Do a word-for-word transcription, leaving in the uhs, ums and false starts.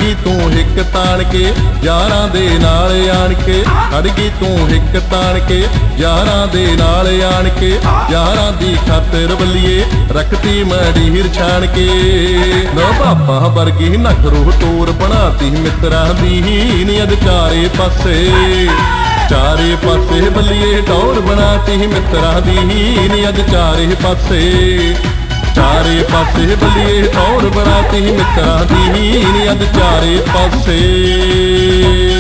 ਗਈ ਤੂੰ ਹਿੱਕ ਤਾਣ ਕੇ ਯਾਰਾਂ ਦੇ ਨਾਲ ਆਣ ਕੇ, ਖੜ ਗਈ ਤੂੰ ਹਿੱਕ ਤਾਣ ਕੇ ਯਾਰਾਂ ਦੇ ਨਾਲ ਆਣ ਕੇ, ਯਾਰਾਂ ਦੀ ਖਾਤਰ ਬੱਲੀਏ ਰੱਖਤੀ ਮੜੀਰ ਛਾਣ ਕੇ। ਨਾ ਪਾਪਾ ਵਰਗੀ ਨਖਰੂ ਟੋਰ ਬਣਾਤੀ ਮਿੱਤਰਾਂ ਦੀ ਨੀ ਅੱਜ ਚਾਰੇ ਪਾਸੇ, ਚਾਰੇ ਪਾਸੇ ਬੱਲੀਏ ਟੌਰ ਬਣਾਤੀ ਮਿੱਤਰਾਂ ਦੀ ਨੀ ਅੱਜ ਚਾਰੇ ਪਾਸੇ, ਚਾਰੇ ਪਾਸੇ ਬੱਲੀਏ ਟੌਰ ਬਣਾਤੀ ਮਿੱਤਰਾਂ ਦੀ ਨੀ ਅੱਜ ਚਾਰੇ ਪਾਸੇ।